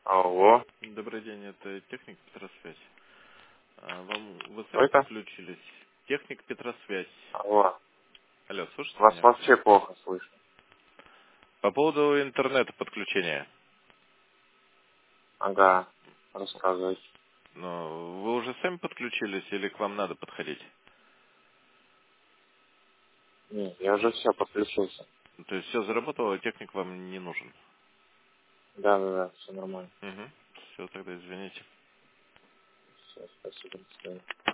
Алло, Добрый день, это техник Петросвязь. Вы кто сами это? подключились? Техник Петросвязь. Алло, Алло, слушайте вас меня? вообще плохо слышно. По поводу интернета подключения. Ага, рассказывайте. Ну, вы уже сами подключились или к вам надо подходить? Не, я уже все подключился. То есть все заработало, а техник вам не нужен? Да, все нормально. Угу. Все, тогда извините. Все, спасибо, до свидания.